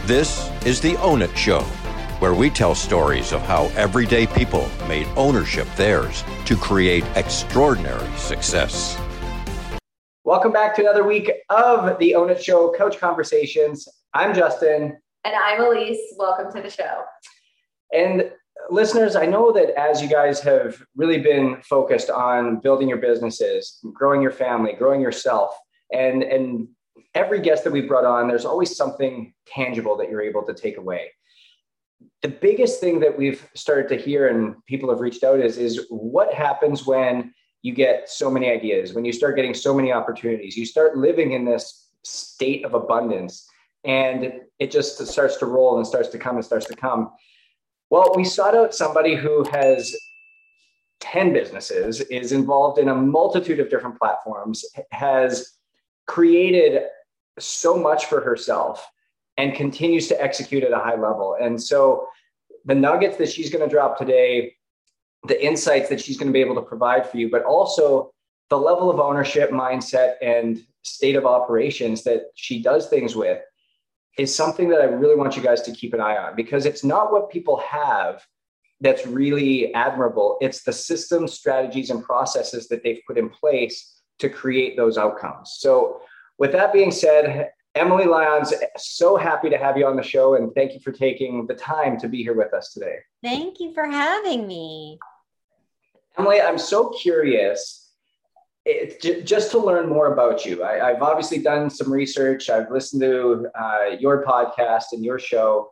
This is the Own It Show, where we tell stories of how everyday people made ownership theirs to create extraordinary success. Welcome back to another week of the Own It Show Coach Conversations. I'm Justin. And I'm Elise. Welcome to the show. And listeners, I know that as you guys have really been focused on building your businesses, growing your family, growing yourself, and every guest that we've brought on, there's always something tangible that you're able to take away. The biggest thing that we've started to hear and people have reached out is what happens when you get so many ideas, when you start getting so many opportunities, you start living in this state of abundance and it just starts to roll and starts to come. Well, we sought out somebody who has 10 businesses, is involved in a multitude of different platforms, has created so much for herself and continues to execute at a high level. And so the nuggets that she's going to drop today, the insights that she's going to be able to provide for you, but also the level of ownership, mindset, and state of operations that she does things with is something that I really want you guys to keep an eye on, because it's not what people have that's really admirable. It's the systems, strategies, and processes that they've put in place to create those outcomes. So with that being said, Emily Lyons, so happy to have you on the show, and thank you for taking the time to be here with us today. Thank you for having me. Emily, I'm so curious just to learn more about you. I've obviously done some research. I've listened to your podcast and your show,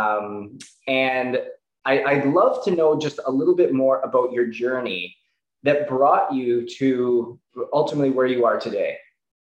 and I'd love to know just a little bit more about your journey that brought you to ultimately where you are today.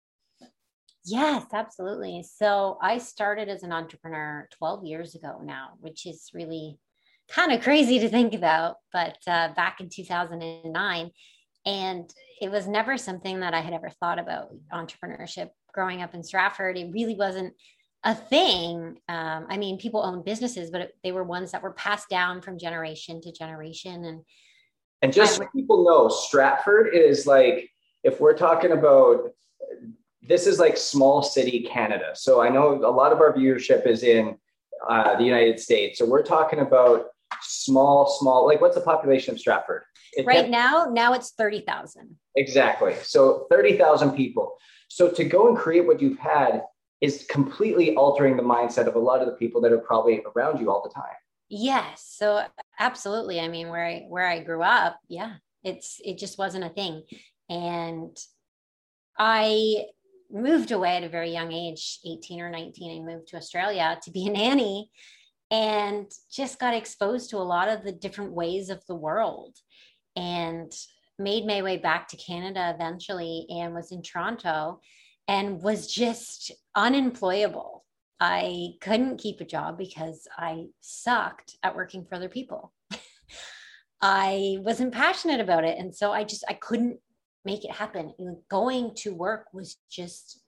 Yes, absolutely. So I started as an entrepreneur 12 years ago now, which is really kind of crazy to think about, but back in 2009. And it was never something that I had ever thought about, entrepreneurship. Growing up in Stratford, it really wasn't a thing. I mean, people owned businesses, but they were ones that were passed down from generation to generation. And just so people know, Stratford is like, if we're talking about, this is like small city Canada. So I know a lot of our viewership is in the United States. So we're talking about small, like what's the population of Stratford? Now it's 30,000. Exactly. So 30,000 people. So to go and create what you've had is completely altering the mindset of a lot of the people that are probably around you all the time. Yes. So absolutely. I mean, where I grew up, it just wasn't a thing. And I moved away at a very young age, 18 or 19. I moved to Australia to be a nanny and just got exposed to a lot of the different ways of the world and made my way back to Canada eventually, and was in Toronto and was just unemployable. I couldn't keep a job because I sucked at working for other people. I wasn't passionate about it. And so I couldn't make it happen. Going to work was just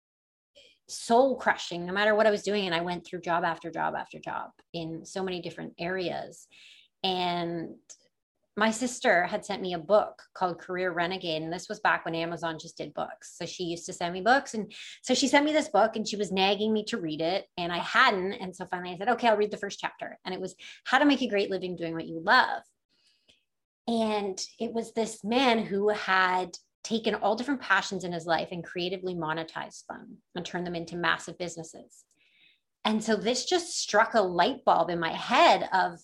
soul crushing no matter what I was doing. And I went through job after job after job in so many different areas. And my sister had sent me a book called Career Renegade. And this was back when Amazon just did books. So she used to send me books. And so she sent me this book and she was nagging me to read it. And I hadn't. And so finally I said, okay, I'll read the first chapter. And it was how to make a great living doing what you love. And it was this man who had taken all different passions in his life and creatively monetized them and turned them into massive businesses. And so this just struck a light bulb in my head of,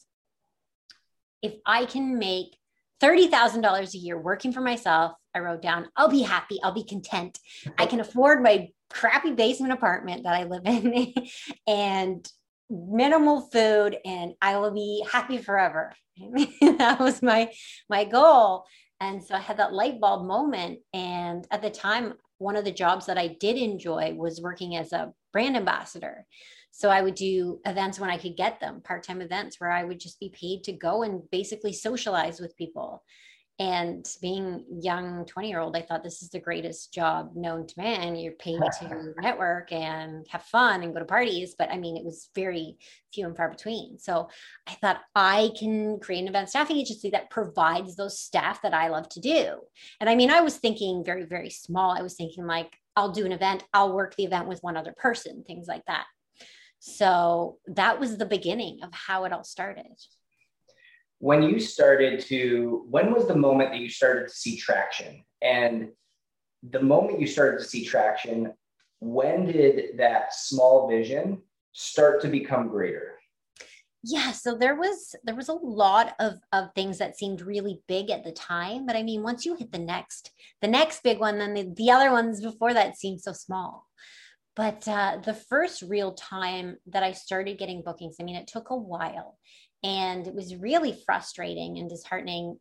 if I can make $30,000 a year working for myself, I wrote down, I'll be happy, I'll be content. I can afford my crappy basement apartment that I live in and minimal food, and I will be happy forever. That was my goal. And so I had that light bulb moment. And at the time, one of the jobs that I did enjoy was working as a brand ambassador. So I would do events when I could get them, part-time events where I would just be paid to go and basically socialize with people. And being young 20-year-old, I thought this is the greatest job known to man. You're paid to network and have fun and go to parties. But I mean, it was very few and far between. So I thought I can create an event staffing agency that provides those staff that I love to do. And I mean, I was thinking very, very small. I was thinking like, I'll do an event, I'll work the event with one other person, things like that. So that was the beginning of how it all started. When was the moment that you started to see traction? And the moment you started to see traction, when did that small vision start to become greater? Yeah, so there was a lot of things that seemed really big at the time, but I mean, once you hit the next big one, then the other ones before that seemed so small. But the first real time that I started getting bookings, I mean, it took a while, and it was really frustrating and disheartening.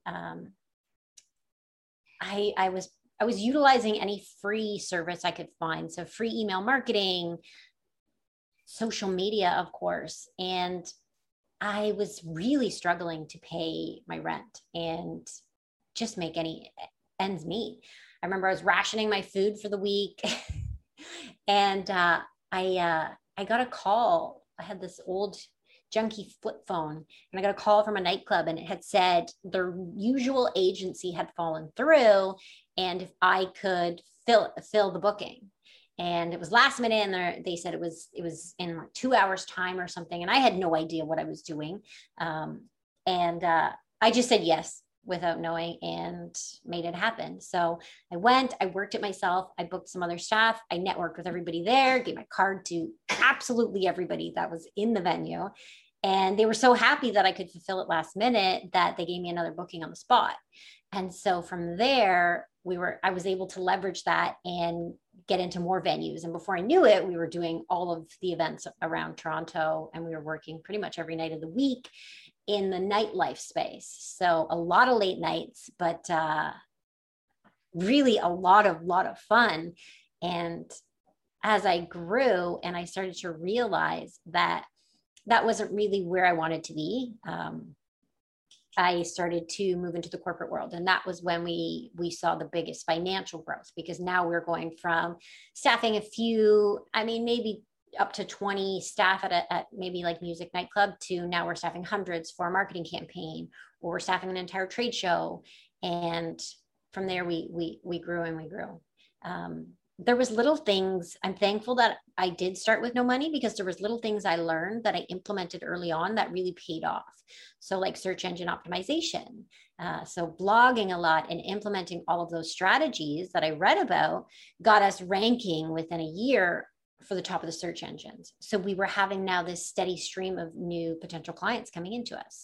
I was utilizing any free service I could find, so free email marketing, social media, of course, and I was really struggling to pay my rent and just make any ends meet. I remember I was rationing my food for the week, and I got a call. I had this old junky flip phone, and I got a call from a nightclub, and it had said their usual agency had fallen through, and if I could fill the booking. And it was last minute, and they said it was in like 2 hours time or something. And I had no idea what I was doing. I just said yes without knowing and made it happen. So I went, I worked it myself. I booked some other staff. I networked with everybody there, gave my card to absolutely everybody that was in the venue. And they were so happy that I could fulfill it last minute that they gave me another booking on the spot. And so from there, I was able to leverage that and get into more venues. And before I knew it, we were doing all of the events around Toronto, and we were working pretty much every night of the week in the nightlife space. So a lot of late nights, but really a lot of fun. And as I grew and I started to realize that that wasn't really where I wanted to be, I started to move into the corporate world. And that was when we saw the biggest financial growth, because now we're going from staffing a few, I mean, maybe up to 20 staff at maybe like music nightclub, to now we're staffing hundreds for a marketing campaign, or we're staffing an entire trade show. And from there, we grew and we grew. There was little things. I'm thankful that I did start with no money, because there was little things I learned that I implemented early on that really paid off. So like search engine optimization. So blogging a lot and implementing all of those strategies that I read about got us ranking within a year for the top of the search engines. So we were having now this steady stream of new potential clients coming into us.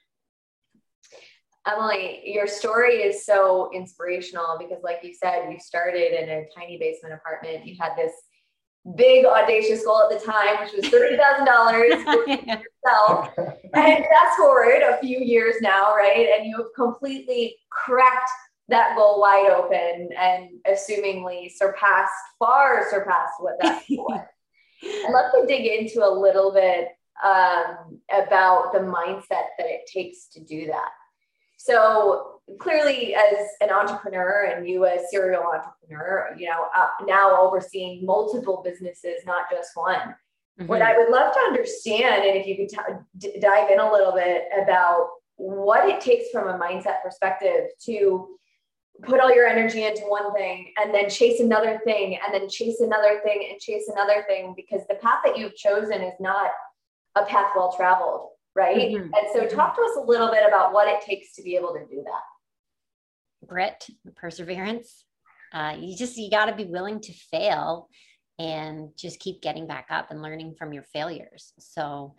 Emily, your story is so inspirational, because like you said, you started in a tiny basement apartment. You had this big audacious goal at the time, which was $30,000 for yourself. And fast forward a few years now, right? And you have completely cracked that goal wide open and assumingly far surpassed what that was. I'd love to dig into a little bit about the mindset that it takes to do that. So clearly, as an entrepreneur, and you as serial entrepreneur, now overseeing multiple businesses, not just one. Mm-hmm. What I would love to understand, and if you could dive in a little bit about what it takes from a mindset perspective to put all your energy into one thing and then chase another thing and then chase another thing and chase another thing, because the path that you've chosen is not a path well traveled. Right. Mm-hmm. And so talk to us a little bit about what it takes to be able to do that. Grit, perseverance. You got to be willing to fail and just keep getting back up and learning from your failures. So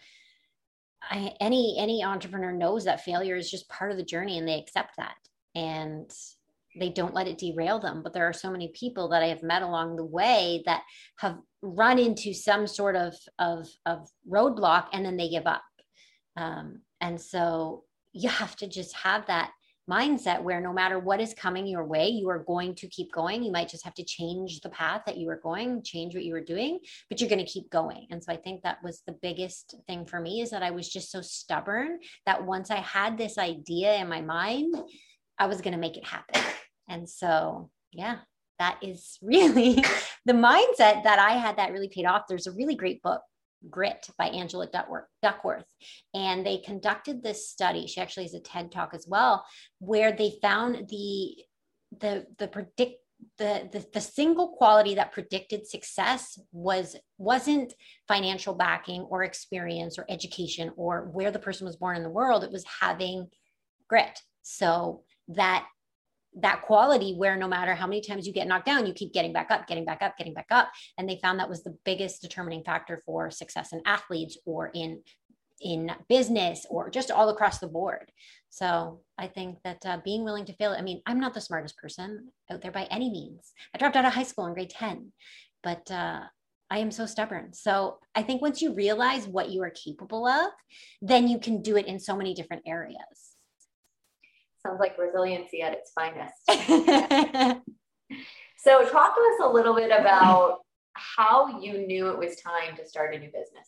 any entrepreneur knows that failure is just part of the journey, and they accept that and they don't let it derail them. But there are so many people that I have met along the way that have run into some sort of roadblock, and then they give up. And so you have to just have that mindset where no matter what is coming your way, you are going to keep going. You might just have to change the path that you were going, change what you were doing, but you're going to keep going. And so I think that was the biggest thing for me, is that I was just so stubborn that once I had this idea in my mind, I was going to make it happen. And so, yeah, that is really the mindset that I had that really paid off. There's a really great book, Grit, by Angela Duckworth. And they conducted this study. She actually has a TED Talk as well, where they found the the single quality that predicted success wasn't financial backing or experience or education or where the person was born in the world. It was having grit. So that quality where no matter how many times you get knocked down, you keep getting back up, getting back up, getting back up. And they found that was the biggest determining factor for success in athletes or in business or just all across the board. So I think that being willing to fail, I mean, I'm not the smartest person out there by any means. I dropped out of high school in grade 10, but I am so stubborn. So I think once you realize what you are capable of, then you can do it in so many different areas. Sounds like resiliency at its finest. So talk to us a little bit about how you knew it was time to start a new business.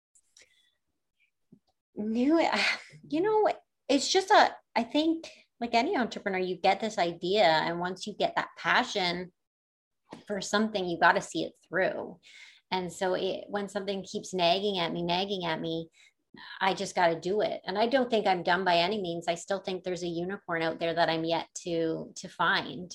It's just I think like any entrepreneur, you get this idea, and once you get that passion for something, you got to see it through. And so when something keeps nagging at me, I just got to do it. And I don't think I'm done by any means. I still think there's a unicorn out there that I'm yet to find.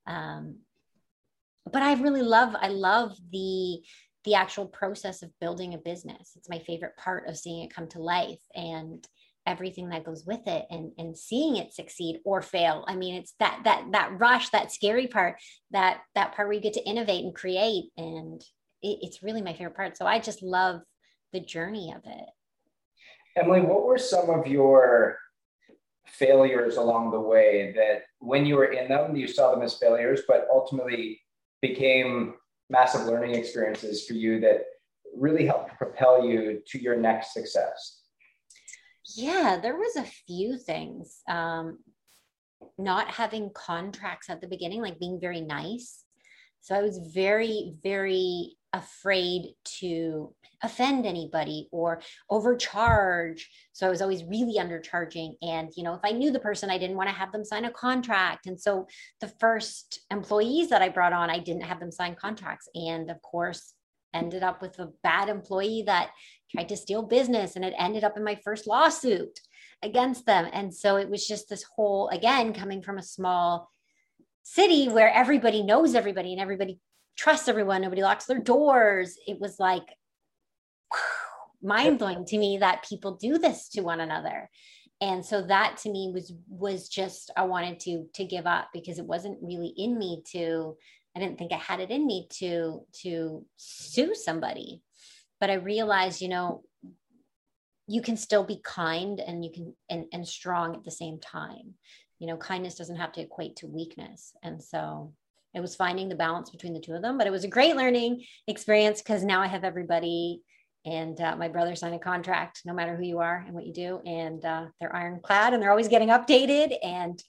But I love the actual process of building a business. It's my favorite part of seeing it come to life and everything that goes with it, and seeing it succeed or fail. I mean, it's that rush, that scary part, that part where you get to innovate and create. And it's really my favorite part. So I just love the journey of it. Emily, what were some of your failures along the way that when you were in them, you saw them as failures, but ultimately became massive learning experiences for you that really helped propel you to your next success? Yeah, there was a few things. Not having contracts at the beginning, like being very nice. So I was very, very afraid to offend anybody or overcharge. So I was always really undercharging. And, if I knew the person, I didn't want to have them sign a contract. And so the first employees that I brought on, I didn't have them sign contracts. And of course, ended up with a bad employee that tried to steal business, and it ended up in my first lawsuit against them. And so it was just this whole, again, coming from a small city where everybody knows everybody and everybody trusts everyone, nobody locks their doors. It was like mind-blowing to me that people do this to one another. And so that to me was just, I wanted to give up, because it wasn't really in me I didn't think I had it in me to sue somebody. But I realized, you can still be kind and you can and strong at the same time. Kindness doesn't have to equate to weakness. And so it was finding the balance between the two of them. But it was a great learning experience, because now I have everybody, and my brother signed a contract, no matter who you are and what you do. And they're ironclad, and they're always getting updated. And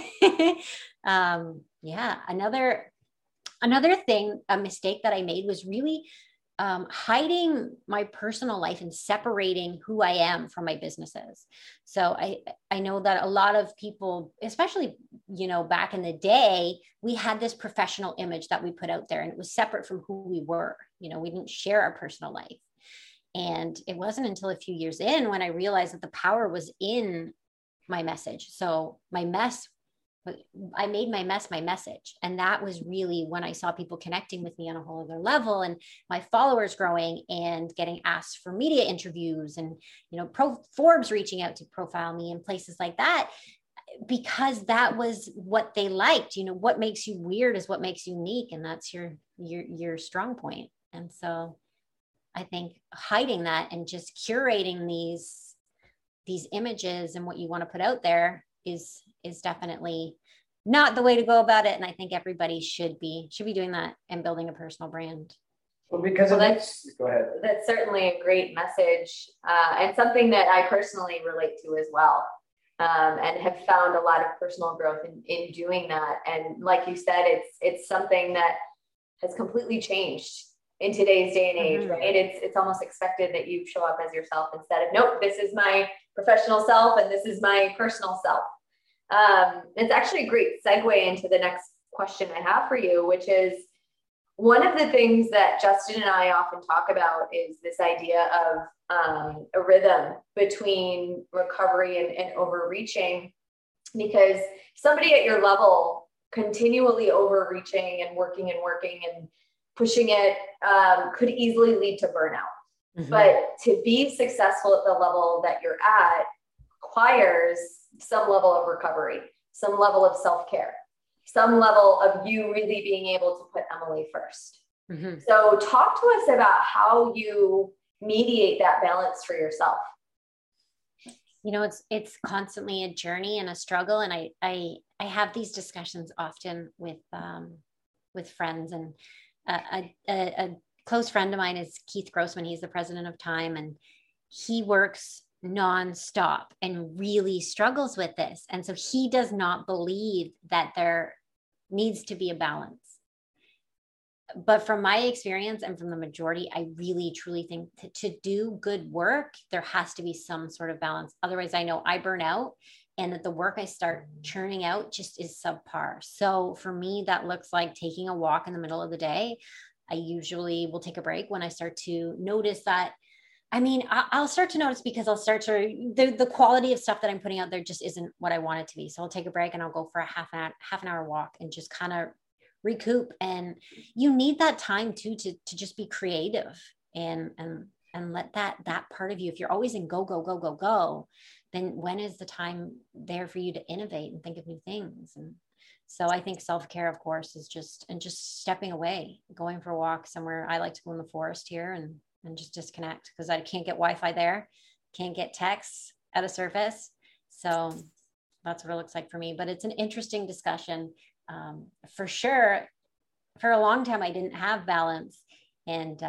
another thing, a mistake that I made was really hiding my personal life and separating who I am from my businesses. So I know that a lot of people, especially, back in the day, we had this professional image that we put out there, and it was separate from who we were. We didn't share our personal life. And it wasn't until a few years in when I realized that the power was in my message. So I made my mess my message. And that was really when I saw people connecting with me on a whole other level, and my followers growing and getting asked for media interviews, and, Forbes reaching out to profile me and places like that, because that was what they liked. What makes you weird is what makes you unique. And that's your strong point. And so I think hiding that and just curating these images and what you want to put out there is definitely not the way to go about it. And I think everybody should be doing that and building a personal brand. Well, because go ahead. That's certainly a great message, and something that I personally relate to as well, and have found a lot of personal growth in doing that. And like you said, it's something that has completely changed in today's day and age, right? It's almost expected that you show up as yourself instead of, nope, this is my professional self and this is my personal self. It's actually a great segue into the next question I have for you, which is, one of the things that Justin and I often talk about is this idea of a rhythm between recovery and overreaching, because somebody at your level continually overreaching and working and pushing it could easily lead to burnout. Mm-hmm. But to be successful at the level that you're at requires some level of recovery, some level of self-care, some level of you really being able to put Emily first. Mm-hmm. So talk to us about how you mediate that balance for yourself. You know, it's constantly a journey and a struggle. And I have these discussions often with friends, and a close friend of mine is Keith Grossman. He's the president of Time, and he works nonstop and really struggles with this. And so he does not believe that there needs to be a balance. But from my experience and from the majority, I really, truly think to do good work, there has to be some sort of balance. Otherwise, I know I burn out, and that the work I start churning out just is subpar. So for me, that looks like taking a walk in the middle of the day. I usually will take a break when I start to notice that. I mean, I'll start to notice because I'll start to, the quality of stuff that I'm putting out there just isn't what I want it to be. So I'll take a break and I'll go for a half an hour walk and just kind of recoup. And you need that time too, to just be creative and let that part of you, if you're always in go, then when is the time there for you to innovate and think of new things? And so I think self-care, of course, is just stepping away, going for a walk somewhere. I like to go in the forest here and just disconnect, because I can't get Wi-Fi there, can't get texts at a surface. So that's what it looks like for me. But it's an interesting discussion. For sure, for a long time, I didn't have balance. And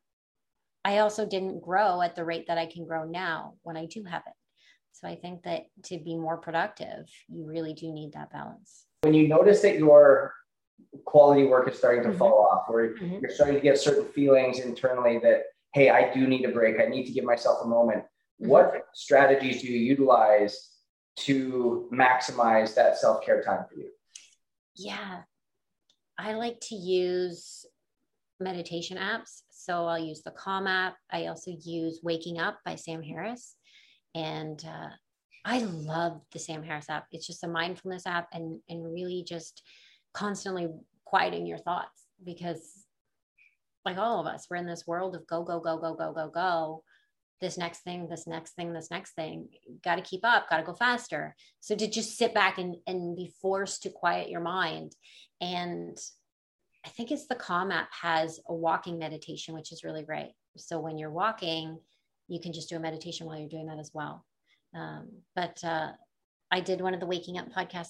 I also didn't grow at the rate that I can grow now when I do have it. So I think that to be more productive, you really do need that balance. When you notice that your quality work is starting to Mm-hmm. fall off, or Mm-hmm. you're starting to get certain feelings internally that, hey, I do need a break, I need to give myself a moment. Mm-hmm. What strategies do you utilize to maximize that self-care time for you? Yeah, I like to use meditation apps. So I'll use the Calm app. I also use Waking Up by Sam Harris. And I love the Sam Harris app. It's just a mindfulness app and really just constantly quieting your thoughts, because like all of us, we're in this world of go. This next thing. Got to keep up, got to go faster. So to just sit back and be forced to quiet your mind. And I think it's the Calm app has a walking meditation, which is really great. So when you're walking, you can just do a meditation while you're doing that as well. But I did one of the Waking Up podcasts,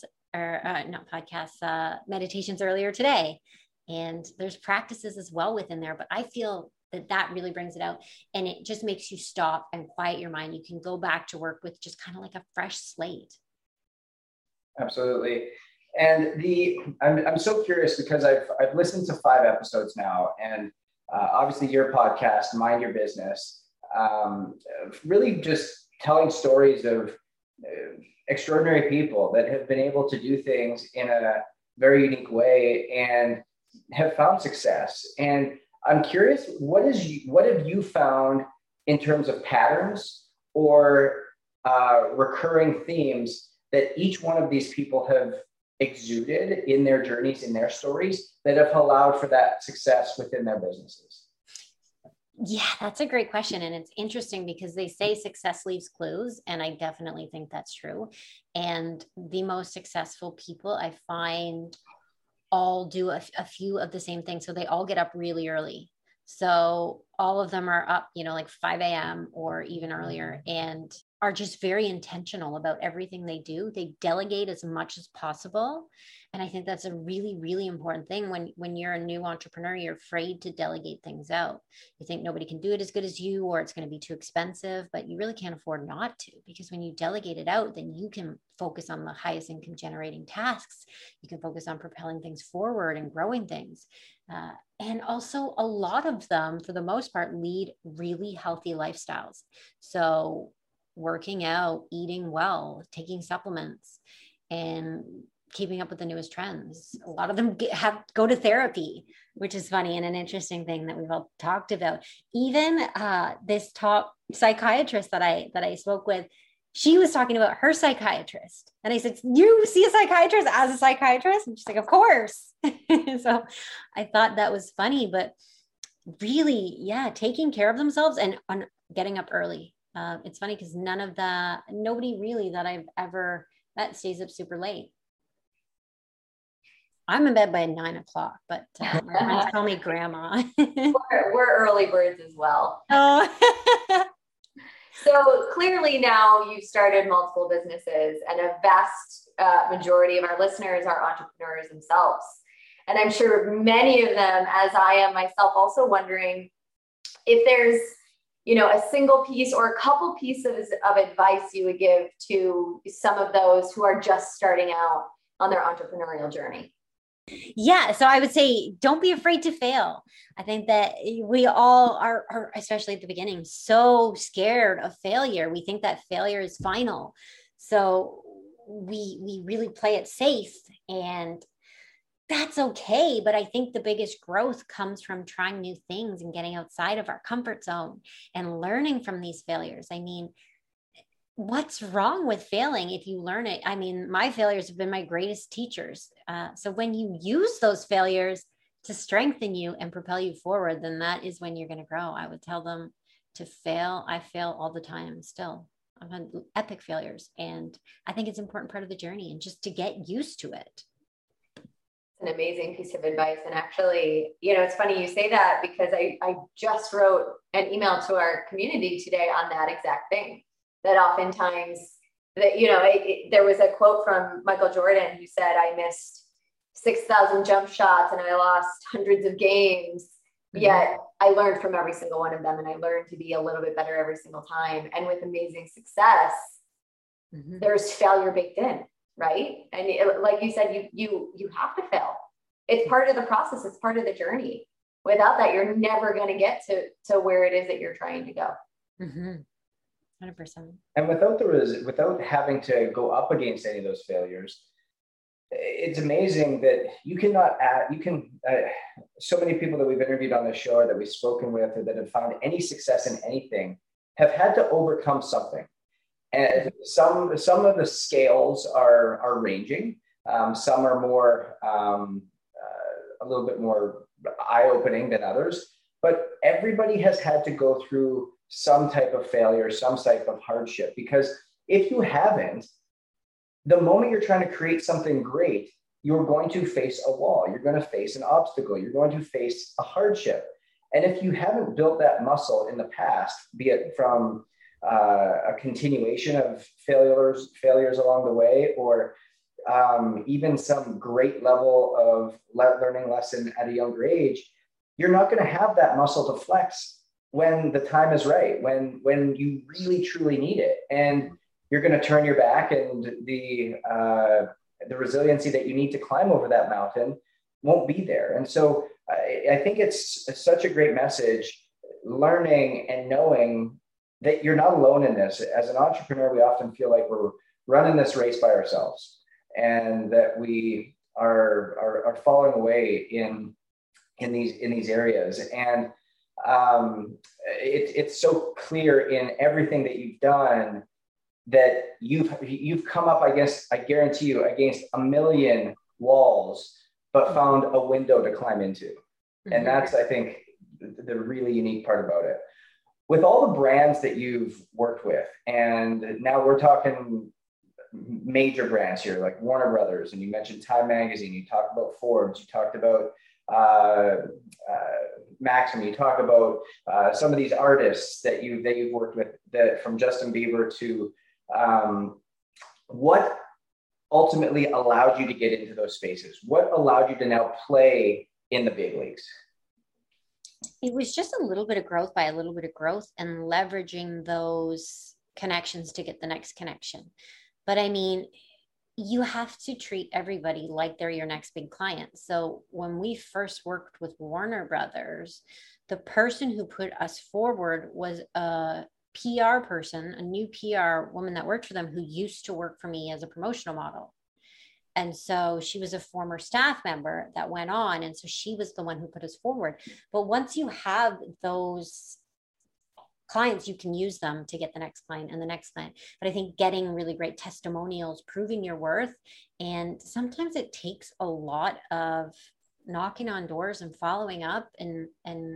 meditations earlier today. And there's practices as well within there, but I feel that really brings it out, and it just makes you stop and quiet your mind. You can go back to work with just kind of like a fresh slate. Absolutely. And I'm so curious, because I've listened to 5 episodes now, and obviously your podcast, Mind Your Business, really just telling stories of extraordinary people that have been able to do things in a very unique way and have found success. And I'm curious, what have you found in terms of patterns or recurring themes that each one of these people have exuded in their journeys, in their stories, that have allowed for that success within their businesses? Yeah, that's a great question. And it's interesting because they say success leaves clues. And I definitely think that's true. And the most successful people I find all do a few of the same things. So they all get up really early. So all of them are up, like 5 a.m. or even earlier, and are just very intentional about everything they do. They delegate as much as possible. And I think that's a really, really important thing. When you're a new entrepreneur, you're afraid to delegate things out. You think nobody can do it as good as you, or it's going to be too expensive, but you really can't afford not to, because when you delegate it out, then you can focus on the highest income generating tasks. You can focus on propelling things forward and growing things. And also a lot of them, for the most part, lead really healthy lifestyles. So working out, eating well, taking supplements, and keeping up with the newest trends. A lot of them go to therapy, which is funny and an interesting thing that we've all talked about. Even this top psychiatrist that I spoke with, she was talking about her psychiatrist. And I said, you see a psychiatrist as a psychiatrist? And she's like, of course. So I thought that was funny, but really, yeah, taking care of themselves and getting up early. It's funny because nobody really that I've ever met stays up super late. I'm in bed by 9 o'clock, but my friends call me grandma. we're early birds as well. Oh. So clearly now you've started multiple businesses, and a vast majority of our listeners are entrepreneurs themselves. And I'm sure many of them, as I am myself, also wondering if there's, a single piece or a couple pieces of advice you would give to some of those who are just starting out on their entrepreneurial journey. Yeah. So I would say, don't be afraid to fail. I think that we all are, especially at the beginning, so scared of failure. We think that failure is final. So we really play it safe, and that's okay. But I think the biggest growth comes from trying new things and getting outside of our comfort zone and learning from these failures. I mean, what's wrong with failing if you learn it? I mean, my failures have been my greatest teachers. So when you use those failures to strengthen you and propel you forward, then that is when you're going to grow. I would tell them to fail. I fail all the time still. I've had epic failures, and I think it's an important part of the journey, and just to get used to it. An amazing piece of advice. And actually, it's funny you say that, because I just wrote an email to our community today on that exact thing. That oftentimes that, there was a quote from Michael Jordan who said, I missed 6,000 jump shots and I lost hundreds of games, yet I learned from every single one of them. And I learned to be a little bit better every single time. And with amazing success, there's failure baked in, right? And like you said, you have to fail. It's part of the process. It's part of the journey. Without that, you're never going to get to where it is that you're trying to go. 100%. And without having to go up against any of those failures, it's amazing that so many people that we've interviewed on the show or that we've spoken with or that have found any success in anything have had to overcome something. And some of the scales are ranging. Some are more, a little bit more eye-opening than others, but everybody has had to go through some type of failure, some type of hardship, because if you haven't, the moment you're trying to create something great, you're going to face a wall. You're going to face an obstacle. You're going to face a hardship. And if you haven't built that muscle in the past, be it from a continuation of failures along the way, or even some great level of learning lesson at a younger age, you're not going to have that muscle to flex when the time is right, when you really truly need it. And you're going to turn your back, and the resiliency that you need to climb over that mountain won't be there. And so I think it's such a great message, learning and knowing that you're not alone in this. As an entrepreneur, we often feel like we're running this race by ourselves, and that we are falling away in these areas. And it's so clear in everything that you've done that you've come up, I guarantee you, against a million walls, but found a window to climb into. And that's, I think, the really unique part about it. With all the brands that you've worked with, and now we're talking major brands here, like Warner Brothers, and you mentioned Time Magazine, you talked about Forbes, you talked about Maxim, you talk about some of these artists that you've worked with, that from Justin Bieber to what ultimately allowed you to get into those spaces? What allowed you to now play in the big leagues? It was just a little bit of growth by a little bit of growth, and leveraging those connections to get the next connection. But I mean, you have to treat everybody like they're your next big client. So when we first worked with Warner Brothers, the person who put us forward was a PR person, a new PR woman that worked for them, who used to work for me as a promotional model. And so she was a former staff member that went on. And so she was the one who put us forward. But once you have those clients, you can use them to get the next client and the next client. But I think getting really great testimonials, proving your worth. And sometimes it takes a lot of knocking on doors and following up and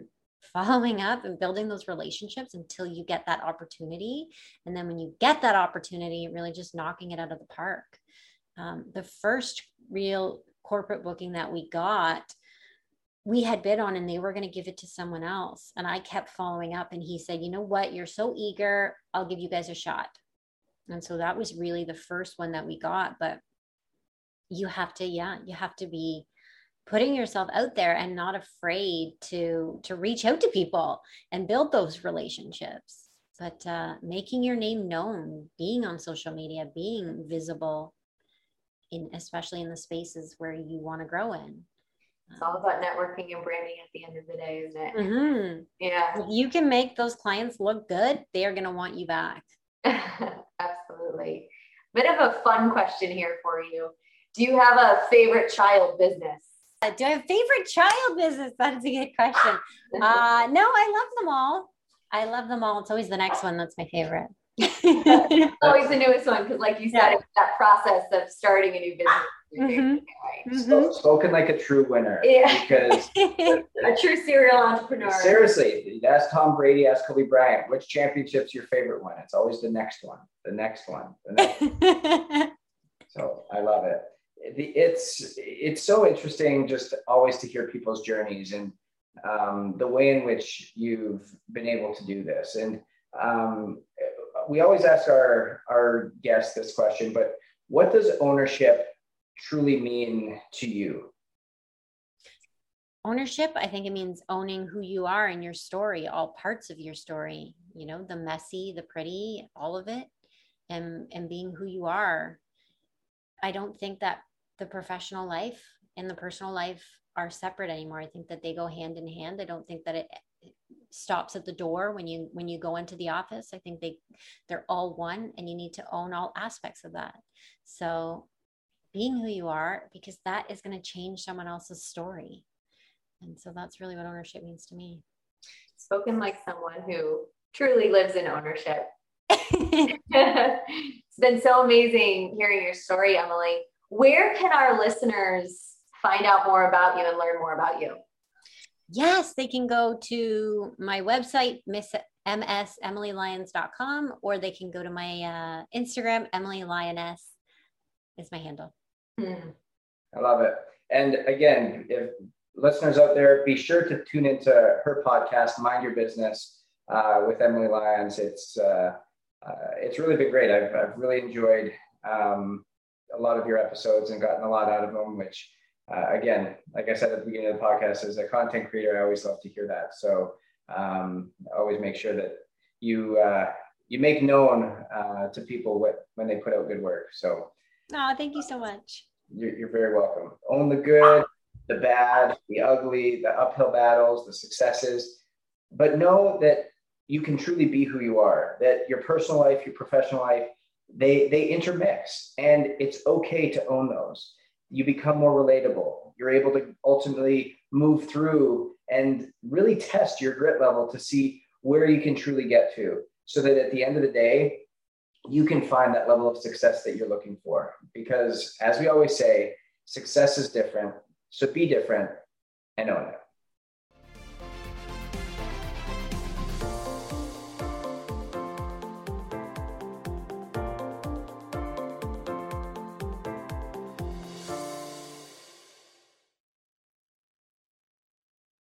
building those relationships until you get that opportunity. And then when you get that opportunity, really just knocking it out of the park. The first real corporate booking that we got, we had bid on and they were going to give it to someone else. And I kept following up and he said, you know what, you're so eager, I'll give you guys a shot. And so that was really the first one that we got. But you have to be putting yourself out there and not afraid to reach out to people and build those relationships. But making your name known, being on social media, being visible, especially in the spaces where you want to grow in. It's all about networking and branding at the end of the day, isn't it? Mm-hmm. Yeah. If you can make those clients look good, they are going to want you back. Absolutely. Bit of a fun question here for you. Do you have a favorite child business? Do I have a favorite child business? That's a good question. No, I love them all. It's always the next one that's my favorite. Always the newest one, because like you said, it's that process of starting a new business. Mm-hmm. Mm-hmm. Spoken like a true winner. Yeah. Because a true serial entrepreneur. Seriously, ask Tom Brady, ask Kobe Bryant, which championship's your favorite one? It's always the next one, the next one, the next one. So I love it. It's so interesting just always to hear people's journeys and the way in which you've been able to do this. And we always ask our guests this question, but what does ownership truly mean to you? Ownership, I think it means owning who you are and your story, all parts of your story, the messy, the pretty, all of it, and being who you are. I don't think that the professional life and the personal life are separate anymore. I think that they go hand in hand. I don't think that it stops at the door when you go into the office. I think they're all one, and you need to own all aspects of that. So being who you are, because that is going to change someone else's story. And so that's really what ownership means to me. Spoken like someone who truly lives in ownership. It's been so amazing hearing your story, Emily. Where can our listeners find out more about you and learn more about you? Yes, they can go to my website, msemily-lyons.com, or they can go to my Instagram, Emily Lioness is my handle. I love it. And again, if listeners out there, be sure to tune into her podcast, Mind Your Business, with Emily Lyons. It's really been great. I've really enjoyed a lot of your episodes and gotten a lot out of them, which again, like I said at the beginning of the podcast, as a content creator, I always love to hear that. So always make sure that you make known to people when they put out good work. So thank you so much. You're very welcome. Own the good, the bad, the ugly, the uphill battles, the successes, but know that you can truly be who you are, that your personal life, your professional life, they intermix, and it's okay to own those. You become more relatable. You're able to ultimately move through and really test your grit level to see where you can truly get to, so that at the end of the day, you can find that level of success that you're looking for. Because as we always say, success is different. So be different and own it.